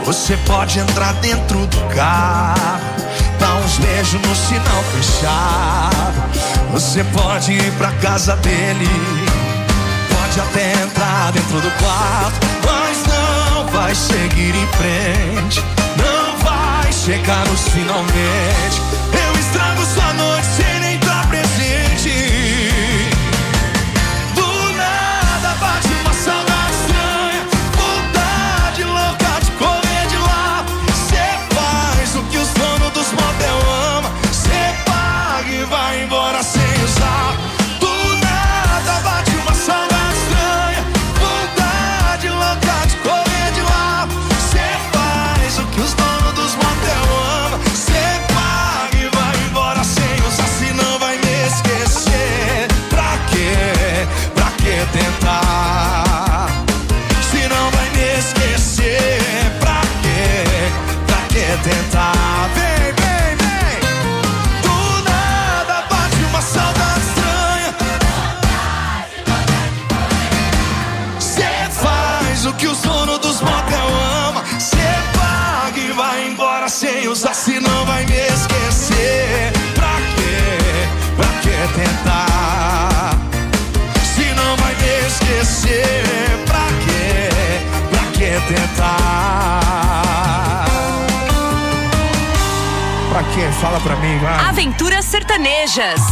Você pode entrar dentro do carro, dar uns beijos no sinal fechado. Você pode ir pra casa dele, pode até entrar dentro do quarto, mas não vai seguir em frente, não vai chegar nos finalmente. Eu estrago sua noite sem nem estar presente. Do nada bate uma saudade estranha, vontade louca de correr de lá. Cê faz o que os donos dos motel amam, cê paga e vai embora sem usar. Do nada bate uma saudade estranha, vontade louca de correr de lá. Cê faz o que os donos dos motel amam, cê paga e vai embora sem usar. Se não vai me esquecer, pra quê? Pra que tentar? Se não vai me esquecer, pra quê? Pra que tentar? Vem, vem, vem. Do nada bate uma saudade estranha. Cê faz o que os donos dos motel amam, cê paga e vai embora sem usar. Se não vai me esquecer, pra quê? Pra que tentar? Se não vai me esquecer, pra quê? Pra que tentar? Pra quê? Fala pra mim, vai. Aventuras Sertanejas.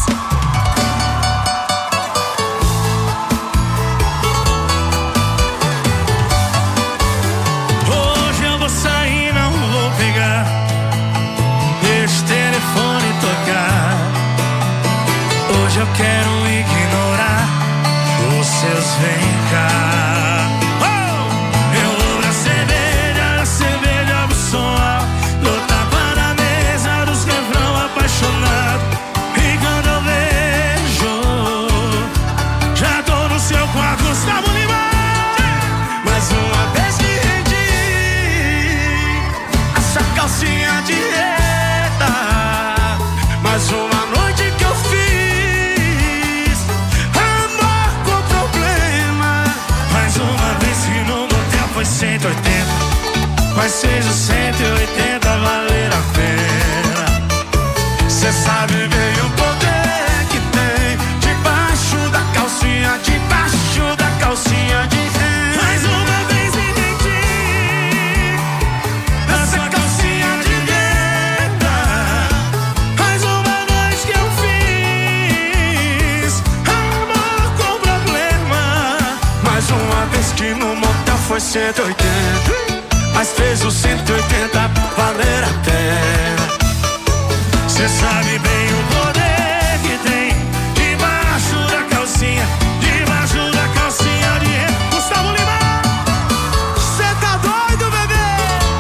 Hoje eu vou sair, não vou pegar, deixa o telefone tocar. Hoje eu quero ignorar os seus vem cá. Eu vou na cerveja do som alto, do tapa na mesa, dos refrão apaixonado. E quando eu vejo, já tô no seu quarto, Gustavo Lima. Mais uma vez que rendi essa calcinha de reta, mais uma noite que eu fiz amor com problema. Mais uma vez que no motel foi 180, mas seja 180 valer a pena. Cê sabe bem o poder que tem debaixo da calcinha, debaixo da calcinha de renda. Mais uma vez entendi essa calcinha de renda. Mais uma noite que eu fiz amor com problema. Mais uma vez que no motel foi 180, mas fez o 180 valer a pena. Cê sabe bem o poder que tem debaixo da calcinha, debaixo da calcinha de renda. Gustavo Lima, cê tá doido, bebê?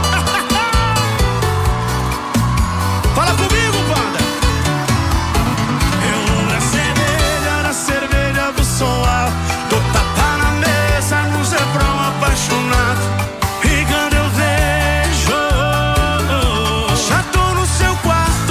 Fala comigo, banda. Eu vou na cerveja do som alto, do tapa na mesa, nos refrão apaixonado. E quando eu vejo, já tô no seu quarto.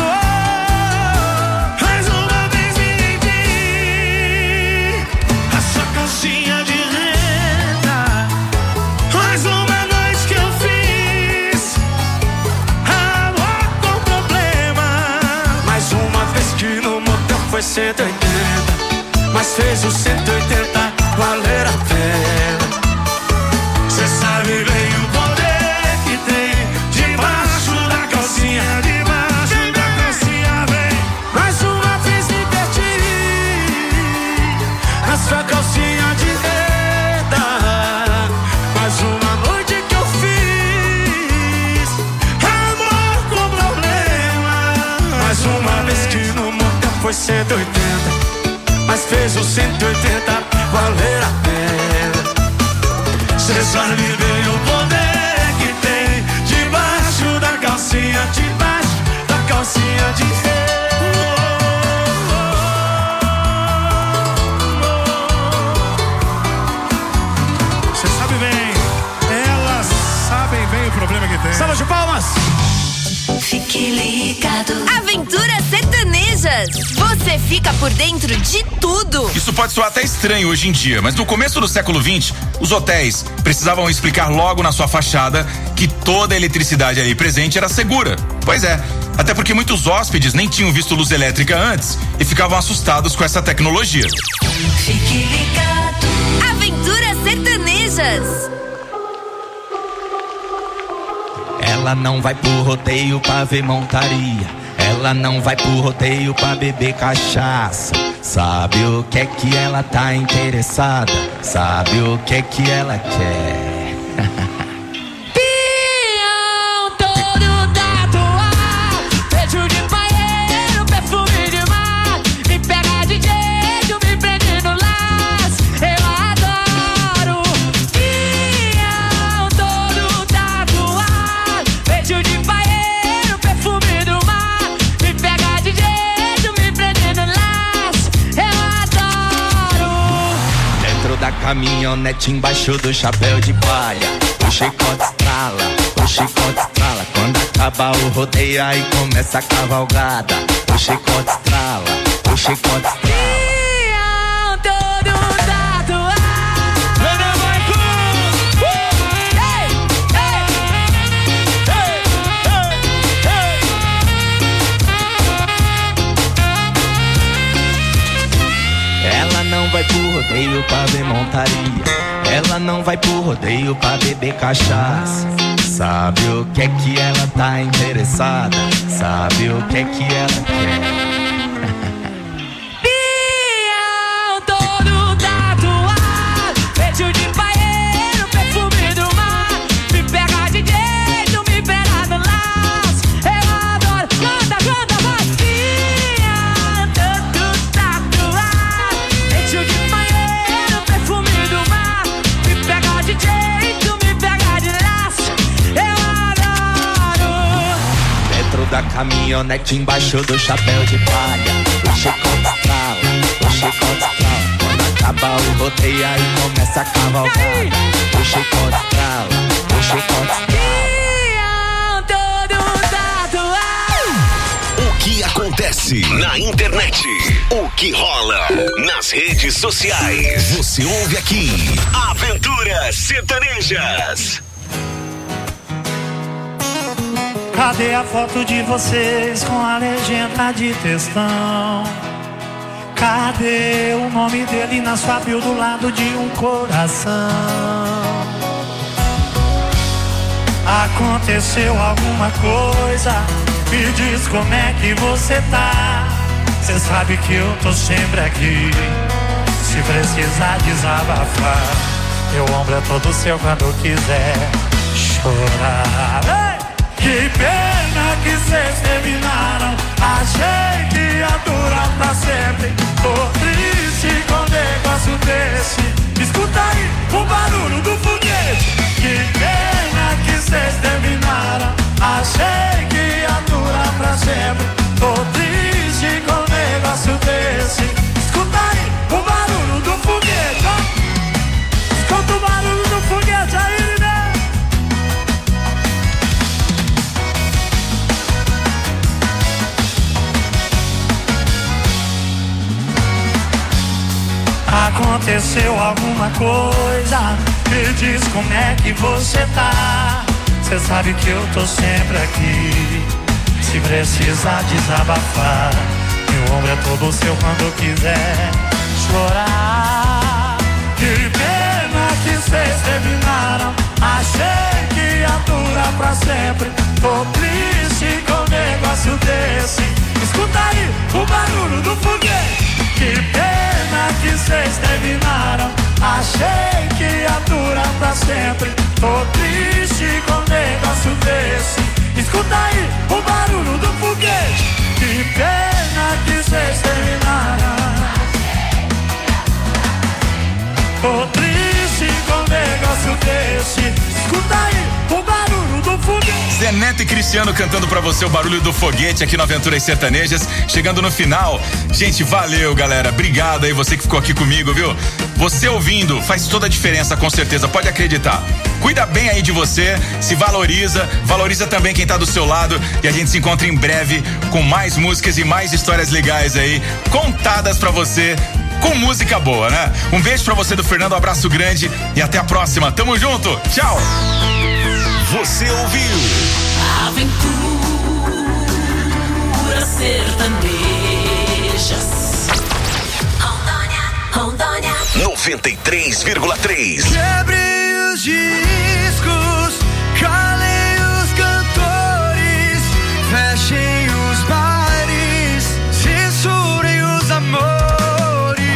Mais uma vez me rendi a sua calcinha de renda. Mais uma noite que eu fiz amor com problema. Mais uma vez que no motel foi 180, mas fez o 180 valer a pena. Cê sabe bem o poder que tem debaixo da calcinha, debaixo da calcinha, vem. Mais uma vez me perdi a sua calcinha de renda. Mais uma noite que eu fiz amor com problema. Mais uma vez que no motel foi 180, mas fez o 180 valer a pena. Cê sabe bem o poder que tem debaixo da calcinha, debaixo da calcinha de Cê sabe bem, elas sabem bem o problema que tem. Salva de palmas! Fique ligado. Aventuras Sertanejas. Você fica por dentro de tudo. Isso pode soar até estranho hoje em dia, mas no começo do século XX, os hotéis precisavam explicar logo na sua fachada que toda a eletricidade ali presente era segura. Pois é, até porque muitos hóspedes nem tinham visto luz elétrica antes e ficavam assustados com essa tecnologia. Fique ligado. Aventuras Sertanejas. Ela não vai pro rodeio pra ver montaria. Ela não vai pro rodeio pra beber cachaça. Sabe o que é que ela tá interessada? Sabe o que é que ela quer? Pião todo tatuado, beijo de paeiro, perfume de mar. Me pega de jeito, me prende no laço. Eu adoro. Pião todo tatuado, beijo de paeiro, perfume do mar. Me pega de jeito, me prende no laço. Eu adoro. Dentro da caminhonete, embaixo do chapéu de palha, o chicote estrala, o chicote estrala. Quando acaba o rodeio, aí começa a cavalgada. O chicote estrala, o chicote estrala. Pião todo tatuado. Ela não vai pro rodeio pra ver montaria. Ela não vai pro rodeio pra beber cachaça. Sabe o que é que ela tá interessada? Sabe o que é que ela quer? Pião todo tatuado, beijo de paeiro, perfume do mar. Me pega de jeito, me pega no laço. Eu adoro. Canta, canta, vai. Pião todo tatuado, beijo de paeiro, perfume do mar. Me pega de jeito, me pega de laço. Eu adoro. Dentro da caminhonete, embaixo do chapéu de palha, o chicote estrala, o chicote estrala. Quando acaba o rodeio, aí começa a cavalgada. O chicote estrala, o chicote estrala. Pião todo tatuado. O que acontece na internet? O que rola nas redes sociais? Você ouve aqui. Aventuras Sertanejas. Cadê a foto de vocês com a legenda de textão? Cadê o nome dele na sua bio do lado de um coração? Aconteceu alguma coisa? Me diz como é que você tá. Cê sabe que eu tô sempre aqui. Se precisar desabafar, meu ombro é todo seu quando quiser chorar. Ei! Que pena que cês terminaram. Achei que ia durar pra sempre. Tô triste com um negócio desse. Escuta aí o barulho do foguete. Que pena que cês terminaram. Achei que ia durar pra sempre. Tô triste com um negócio desse. Escuta aí o barulho do foguete, ó. Escuta o barulho do foguete aí, né? Aconteceu alguma coisa? Me diz como é que você tá. Cê sabe que eu tô sempre aqui. Se precisar desabafar, meu ombro é todo seu quando quiser chorar. Que pena que cês terminaram. Achei que ia durar pra sempre. Tô triste com um negócio desse. Escuta aí o barulho do foguete. Que pena que cês terminaram. Achei que ia durar pra sempre. Tô triste com um negócio desse. Escuta aí o barulho do foguete. Que pena que cês terminaram. Tô triste com um negócio desse. Escuta aí o barulho do foguete. Zé Neto e Cristiano cantando pra você o barulho do foguete aqui no Aventuras Sertanejas. Chegando no final. Gente, valeu, galera. Obrigado aí, você que ficou aqui comigo, viu? Você ouvindo faz toda a diferença, com certeza. Pode acreditar. Cuida bem aí de você, se valoriza também quem tá do seu lado. E a gente se encontra em breve com mais músicas e mais histórias legais aí, contadas pra você, com música boa, né? Um beijo pra você do Fernando, um abraço grande e até a próxima. Tamo junto, tchau! Você ouviu Aventuras Sertanejas. Rondônia 93,3. Quebre os discos, calem os cantores, fechem os bares, censurem os amores.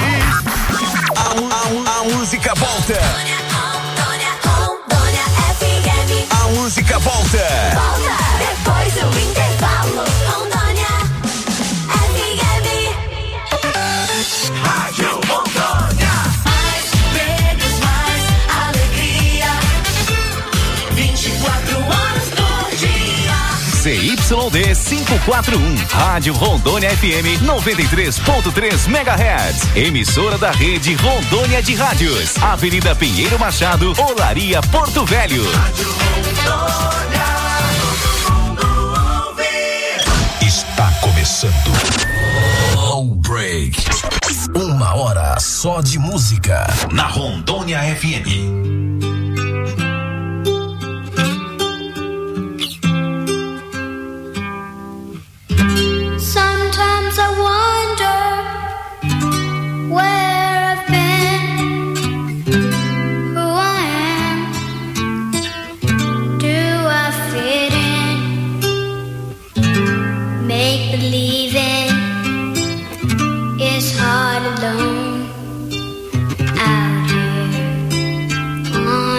A música volta. Rondônia FM. A música volta. Volta depois do intervalo. Rondônia FM. Rádio Rondônia. Mais prêmios, mais alegria. 24 horas por dia. ZYD 541, Rádio Rondônia FM 93.3 MHz, emissora da rede Rondônia de Rádios, Avenida Pinheiro Machado, Olaria, Porto Velho. Rádio Rondônia, todo mundo ouve. Está começando Low Break. 1 hora só de música na Rondônia FM. Sometimes I wonder where I've been, who I am. Do I fit in? Make believing is hard alone out here on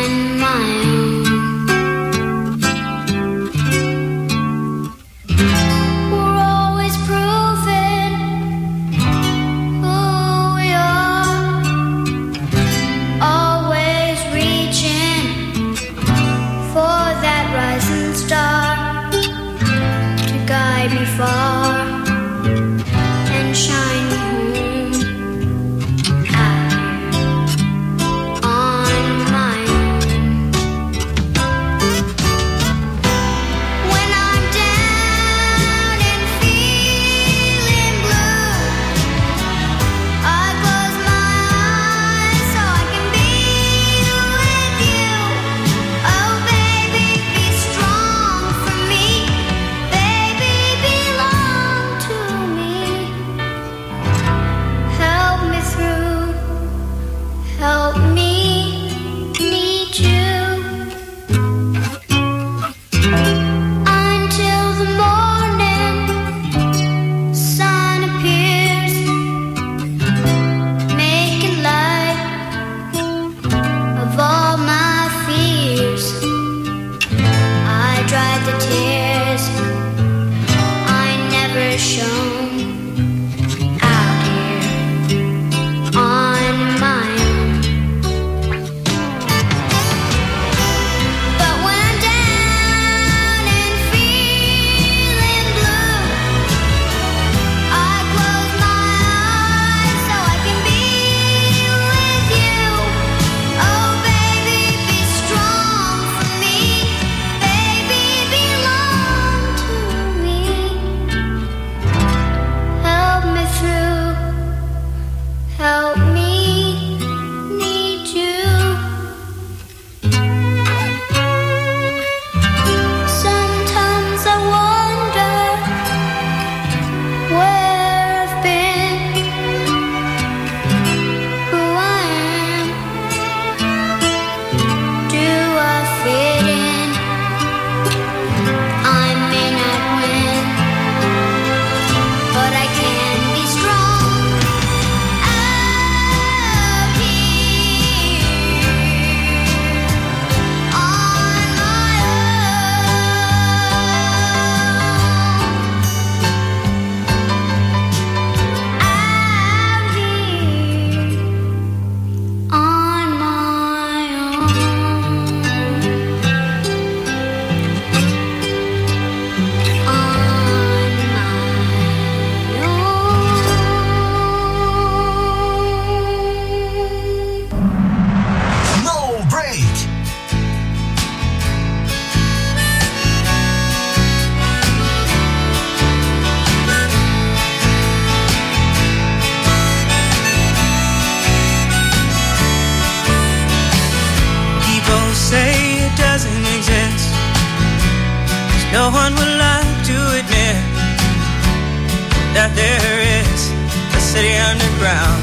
one would like to admit that there is a city underground.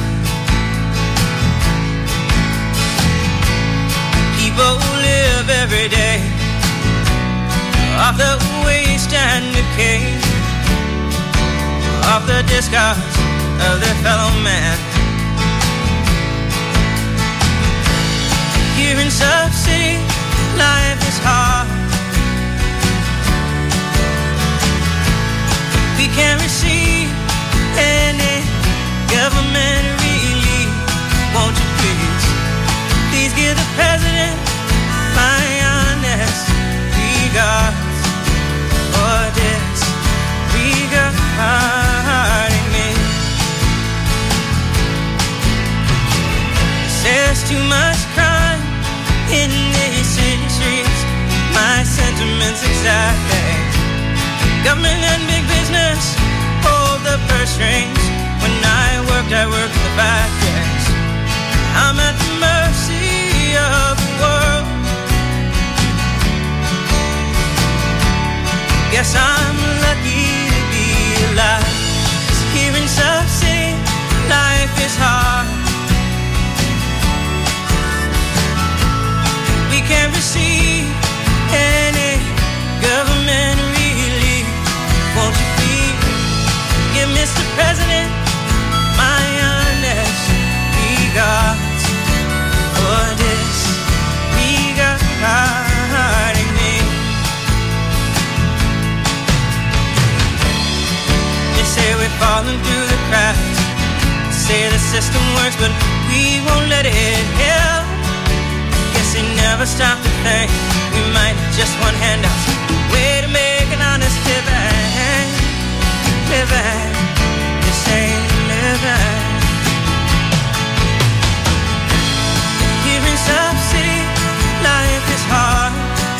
People live every day off the waste and decay, off the discards of their fellow man. Here in Sub City, life is hard. We can't receive any government relief. Won't you please give the president my honest regards for disregarding me. There's too much crime in these city streets. My sentiments exactly. Government and big business hold the purse strings. When I worked the back days. I'm at the mercy of the world. Guess I'm lucky to be alive. 'Cause here in Sub City, life is hard. We can't receive any government relief. Won't you please give Mr. President my honest regards for disregarding me. They say we're falling through the cracks. Say the system works, but we won't let it help. Guess they never stop to think we might just want handouts. Way to make an honest living. This ain't living. Here in Sub City, life is hard.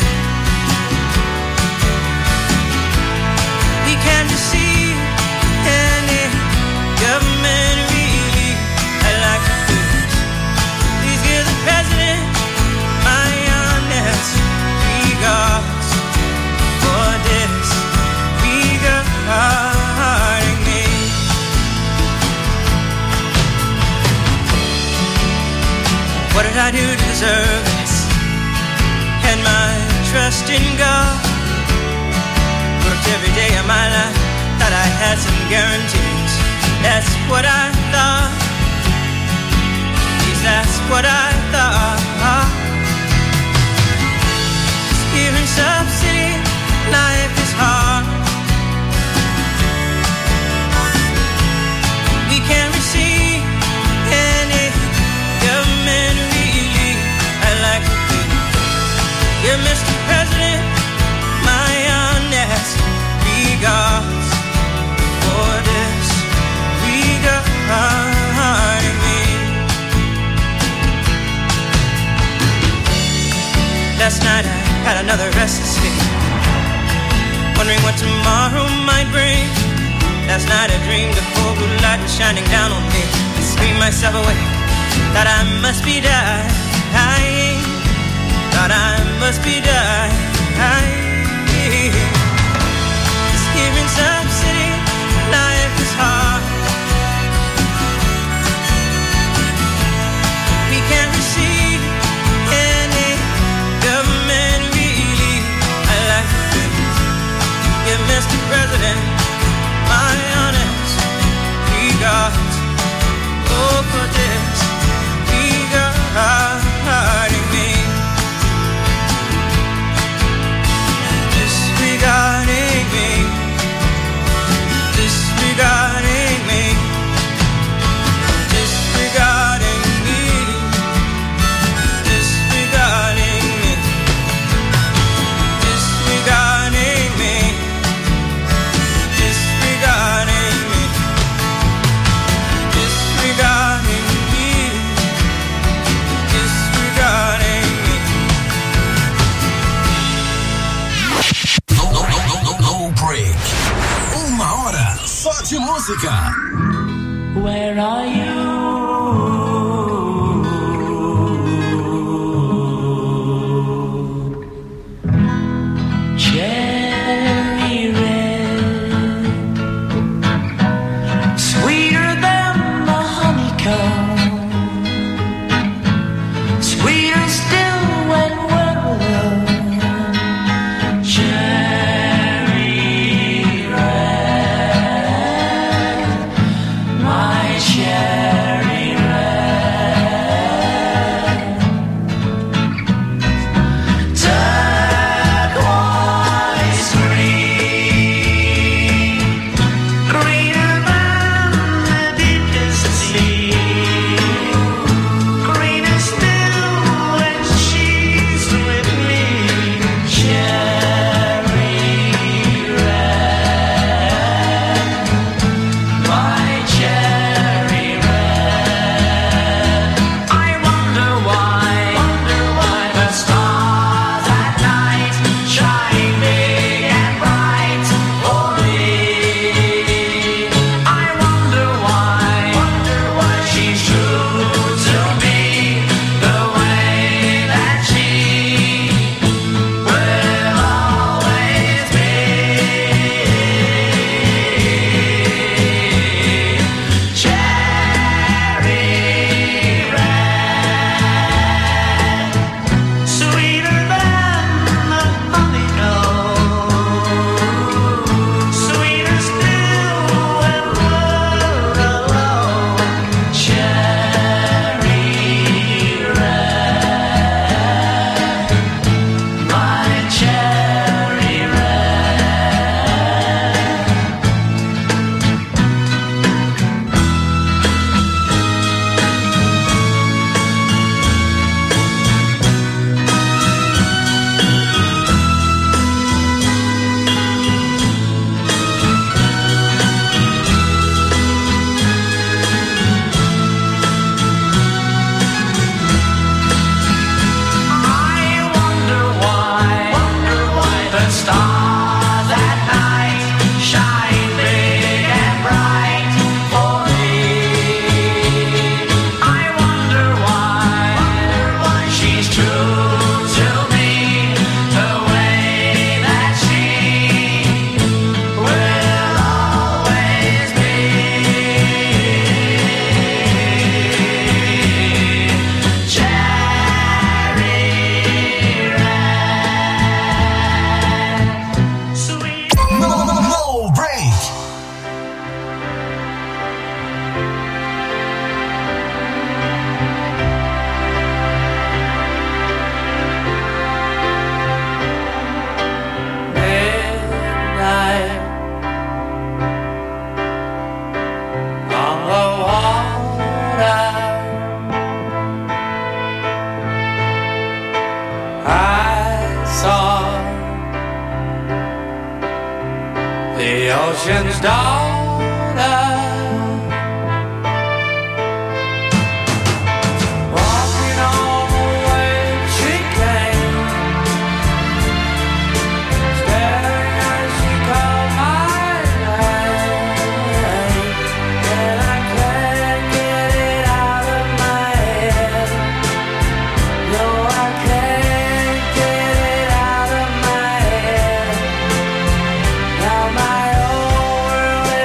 We can't receive any government relief. I'd like to please give the president my honest regards for disregarding me. What did I do to deserve this? Had my trust in God. Worked every day of my life, thought I had some guarantees. That's what I thought. Yes, that's what I thought. Here in Sub City, life is hard. We can't receive any government relief. I'd like to give Mr. President my honest regards for disregarding me. Last night I had another restless sleep, wondering what tomorrow might bring. Last night I dreamed the full blue light was shining down on me. I screamed myself awake, thought I must be dying. Thought I must be dying. Cause here in Sub City, life is hard. We can't receive any government relief. I'd like to give Mr. President my honest regards. Oh, for this regarding me. Disregarding me. Disregarding me. Disregarding me. Disregarding me. Disregarding me. Disregarding me. Disregarding me. Disregarding me. No break. Uma hora só de música. Where are you? cherry red, turquoise green, greener than the deepest sea, greener still when she's with me, cherry red, my cherry red. I wonder why the stars at night shine big and bright for me. I wonder why she's true to me the way that she will always be. Cherry red, sweeter than the honeycomb, sweeter still when we're alone. Cherry red, my cherry red. I wonder why the stars at night shine big and bright for me. I wonder why she's true to me the way that she will always be. Cherry red, sweet. No break. Midnight on the water, I saw the ocean's daughter walking on the way she came, staring as she called my name, and I can't get it out of my head. No, I can't get it out of my head. Now my whole world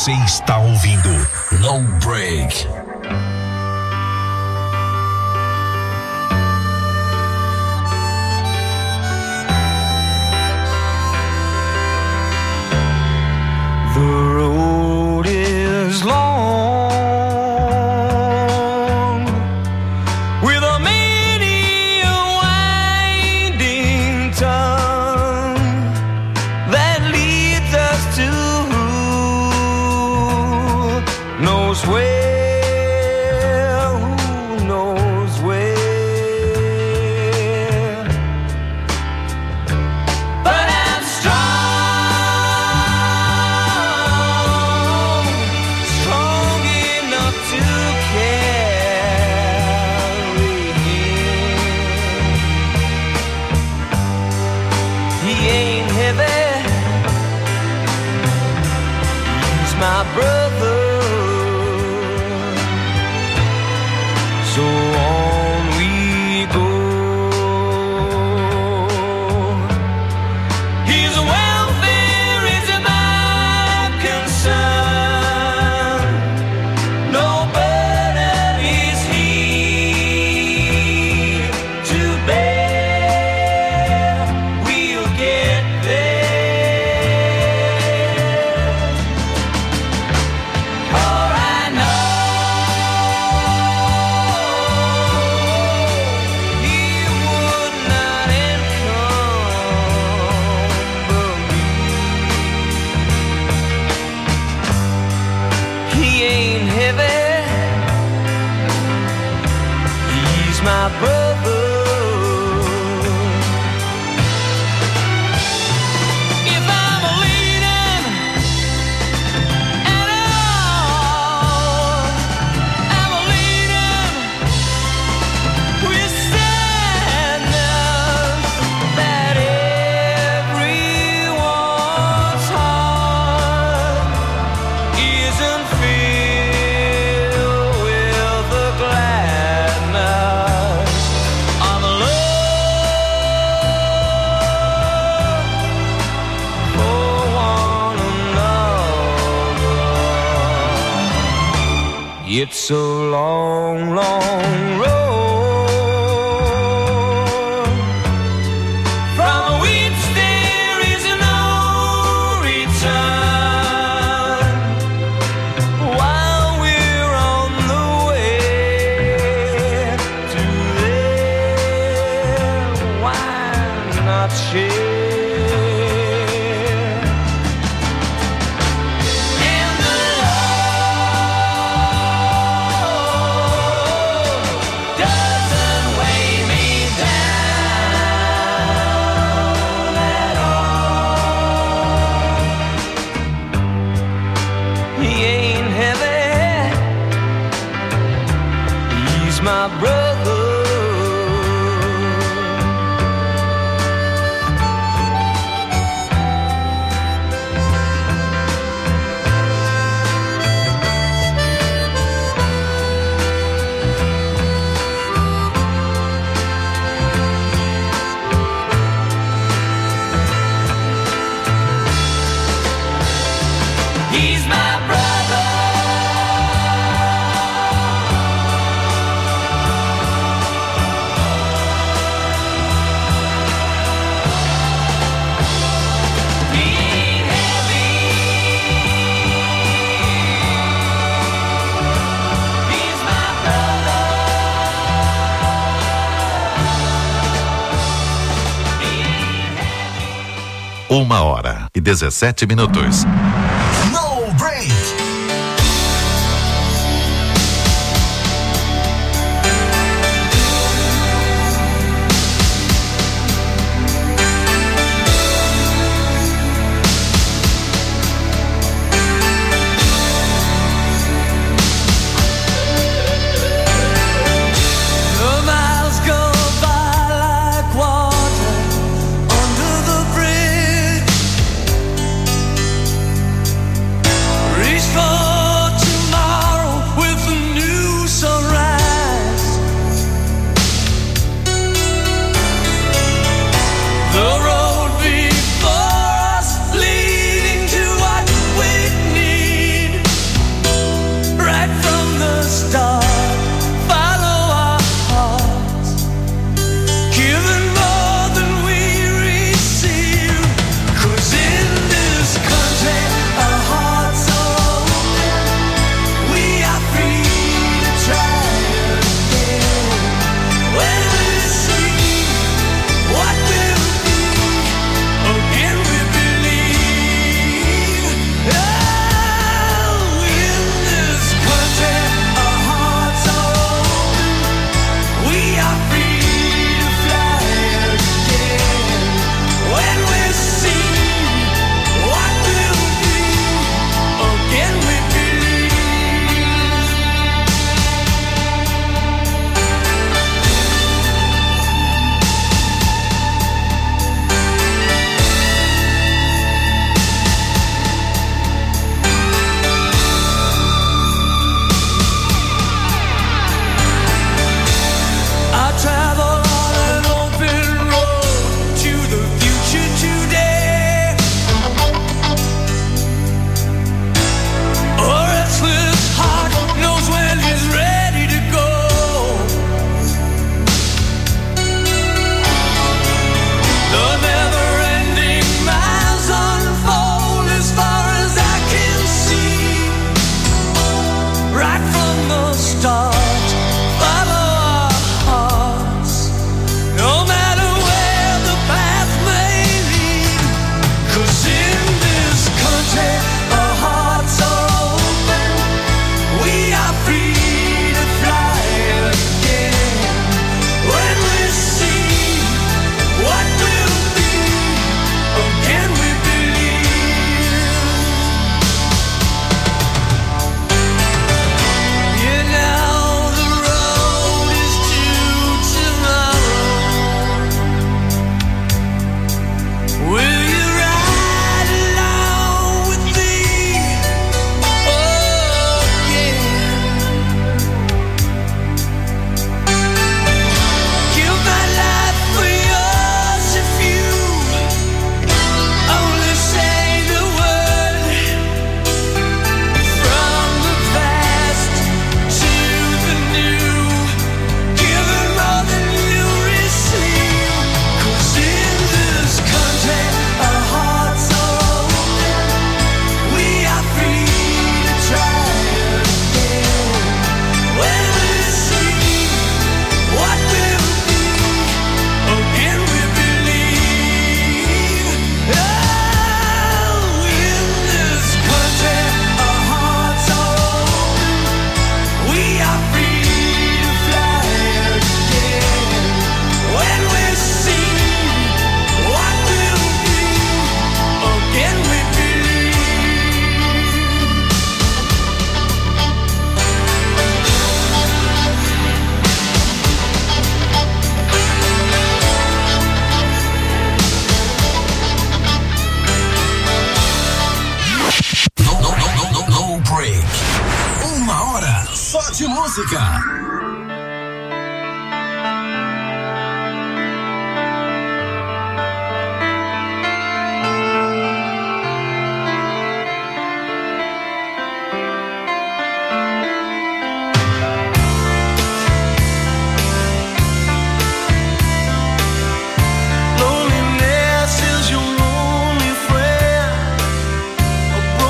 Você está ouvindo No Break. The road is long with a many winding tongue that leads us to who knows where, who knows where. But I'm strong enough to carry him. He ain't heavy, he's my brother. So on we go. His welfare is my concern. No burden is he to bear. We'll get there. For I know he would not encumber me. He ain't heavy, he's my brother. If I'm leaning at all, I'm leaning with sadness that everyone's heart isn't filled with the gladness of love for one another. It's a long, long road from which there is no return. While we're on the way to there, why not share? And the road doesn't weigh me down at all. He ain't heavy, he's my brother. He's my brother. He ain't heavy, he's my brother. He ain't heavy. 1h17. No Break. The miles go by like water under the bridge. só de música.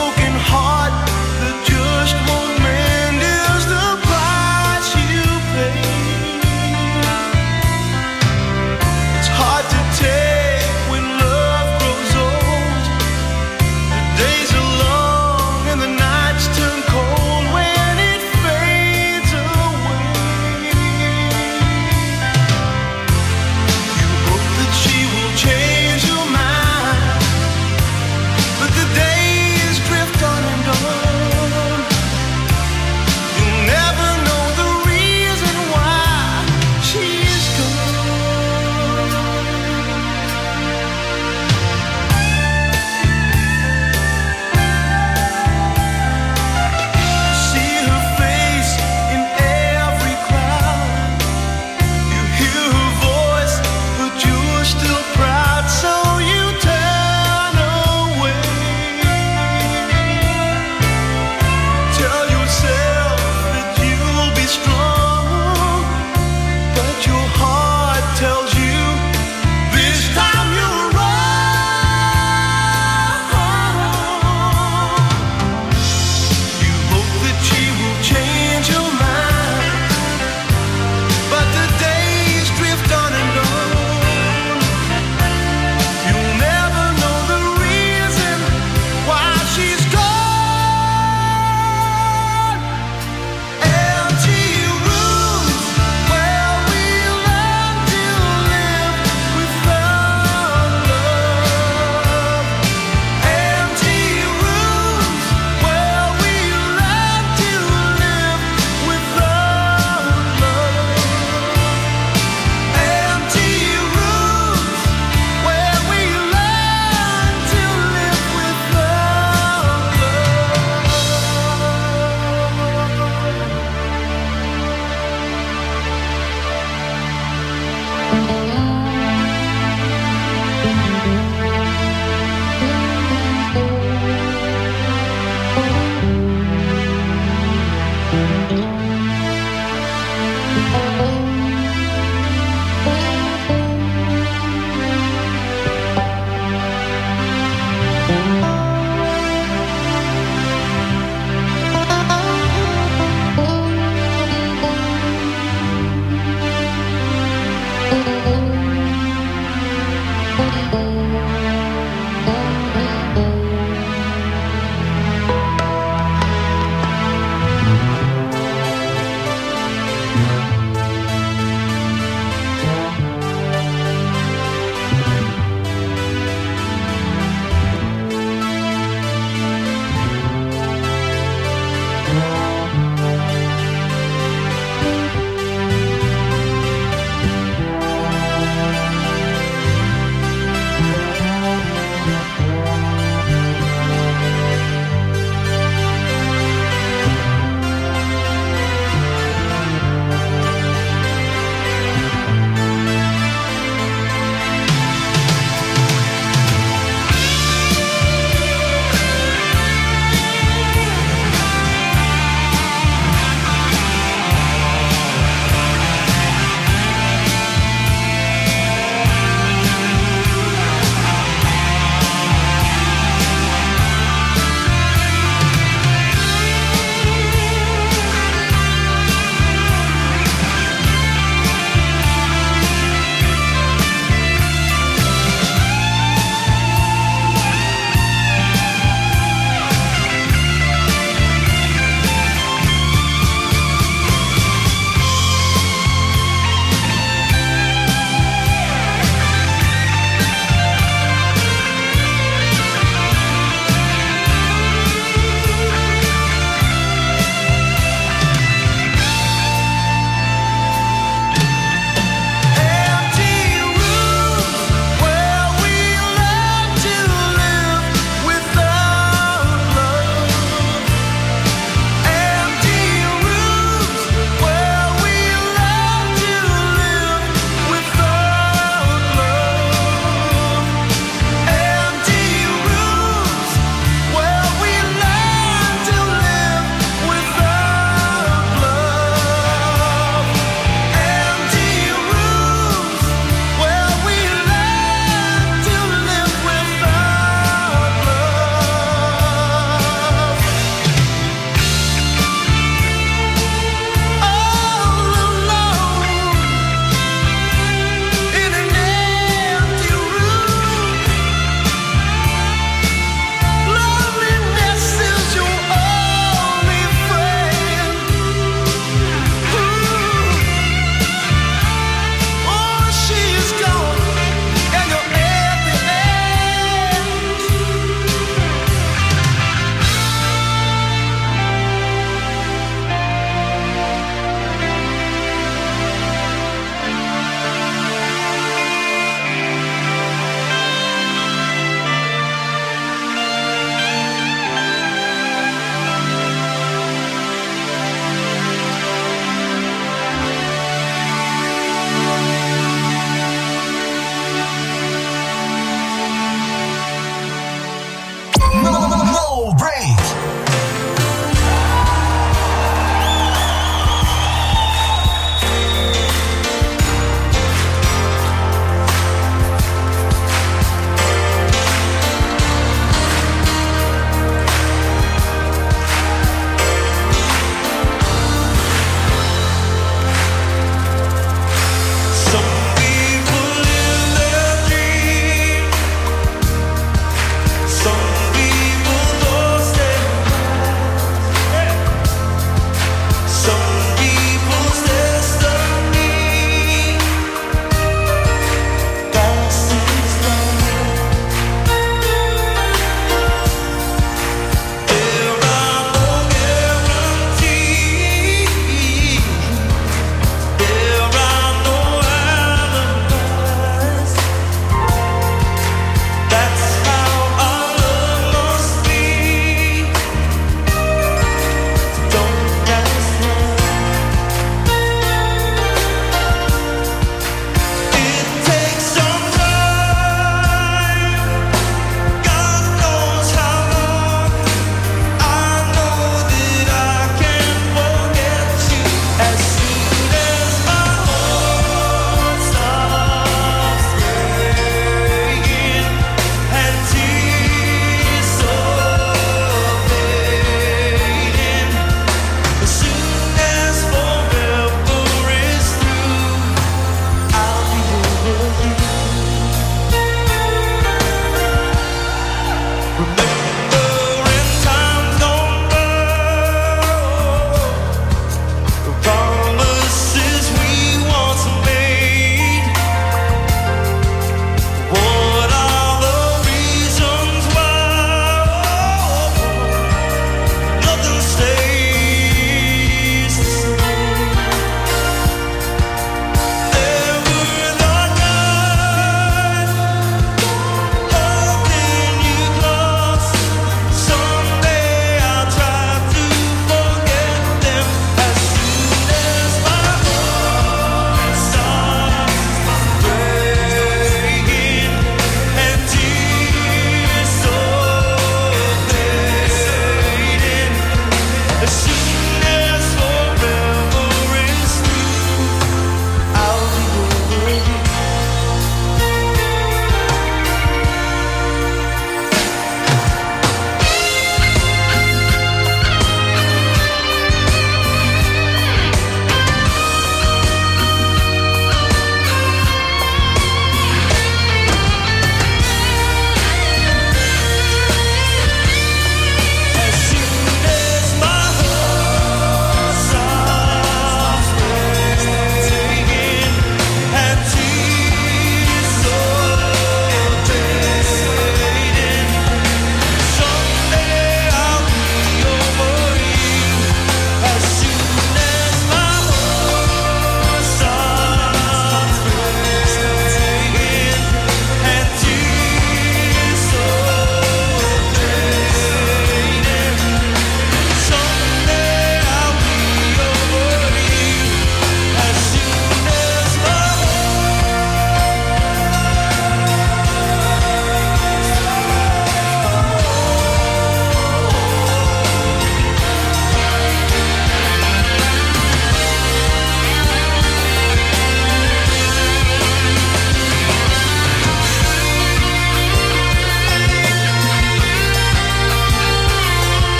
Just one man is the price you pay.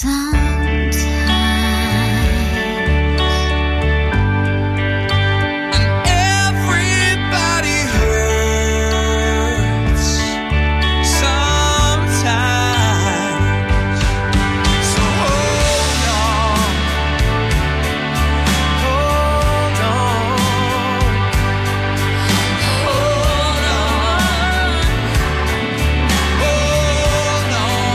Everybody hurts sometimes. So hold on, hold on, hold on, hold on.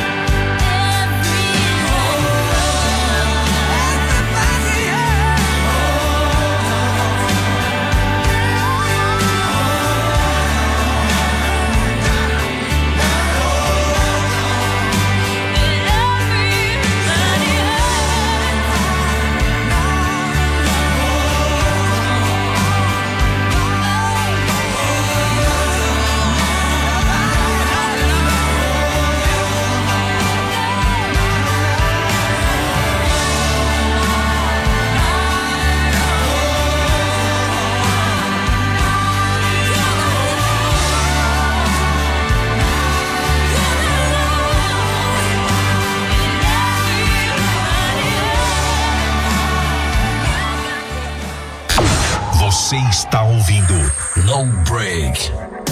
Você está ouvindo No Break.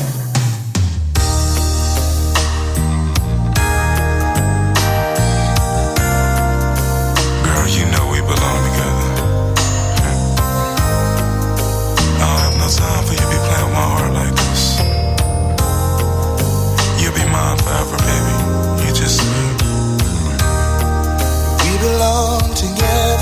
Girl, you know we belong together. I don't have no time for you to be playing with my heart like this. You'll be mine forever, baby. You just we belong together.